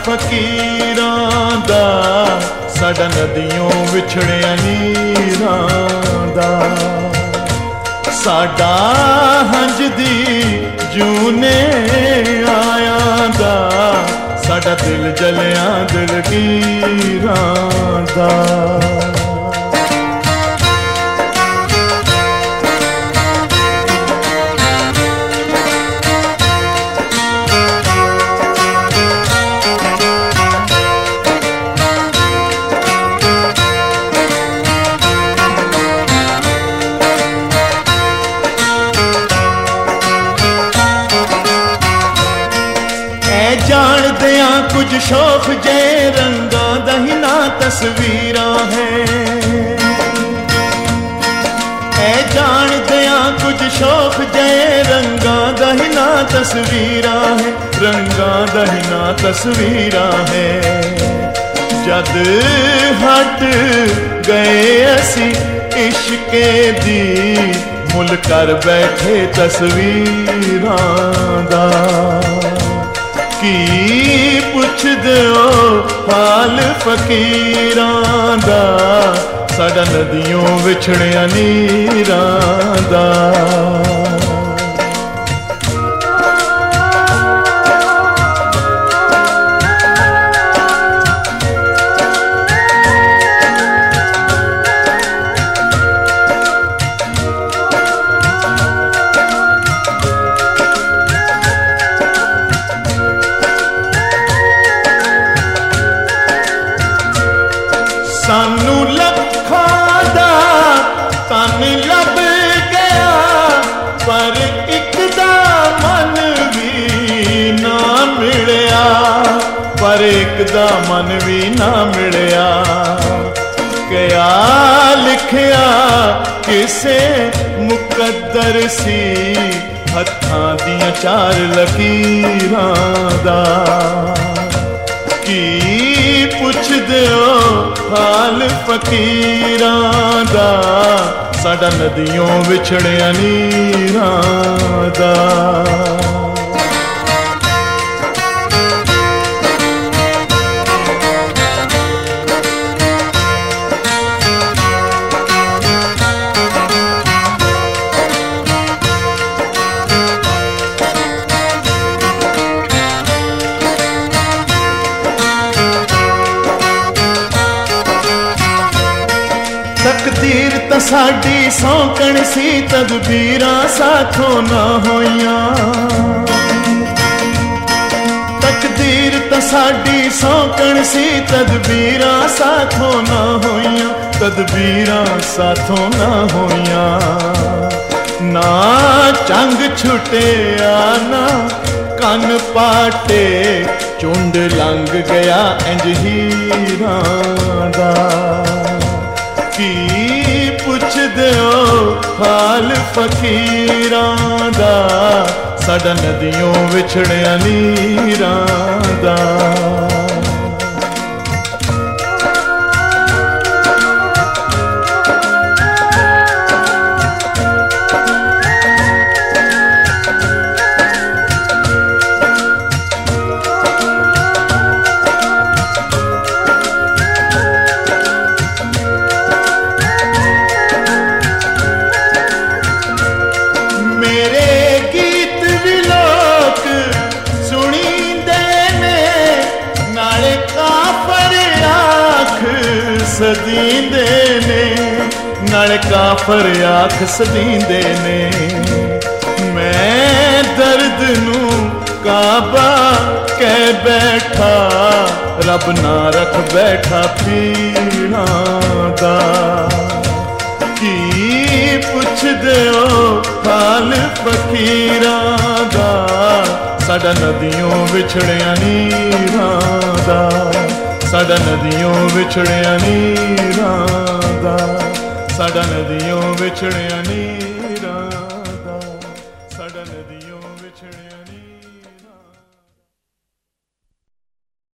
फकीरां दा, साडा नदियों विछड़िया नीरां दा। साडा हंजदी जूने आया दा, साडा दिल जलिया दिलगीरां दा। जान कुछ शौक जे रंगा दहिना तस्वीरां है, जान दिया कुछ शौक जे रंगा दहिना तस्वीरां है, रंगा दहिना तस्वीरां है। जद हट गए असी इश्के दी, मुल कर बैठे तस्वीरां दा। की पुछ दो हाल फकीरां दा, साडा नदियों विछड़िया नीरां दा। सानू लखां दा तन लब गया, पर एक दा मन भी ना मिलया, पर एक दा मन भी ना मिलया। क्या लिखया किसे मुकद्दर सी, हत्थां दियां चार लकीरां दा। की पुछ दो हाल फकीरां दा, साडा नदियों विछड़िया नीरां दा। तकदीर त साडी सौकण सी, तदबीरां साथों ना होइयां। तकदीर त साडी सौकण सी, तदबीरां साथों ना होइयां, तदबीरां साथों ना होइयां। ना चंग छुटिया ना कन पाटे, झुंड लंघ गया इंज हीरां दा। की पुछ दो हाल फकीरां दा, साडा नदियों विछड़िया नीरां दा। सदींदे ने नाले काफर आख सदींदे ने, मैं दर्द नू काबा कह बैठा, रब ना रख बैठा पीड़ा दा। की पुछ दो हाल फकीरां दा, साडा नदियों विछड़िया नीरां दा, साडा नदियों विछड़िया नीरां दा, साडा नदियों विछड़िया नीरां दा, साडा नदियों विछड़िया।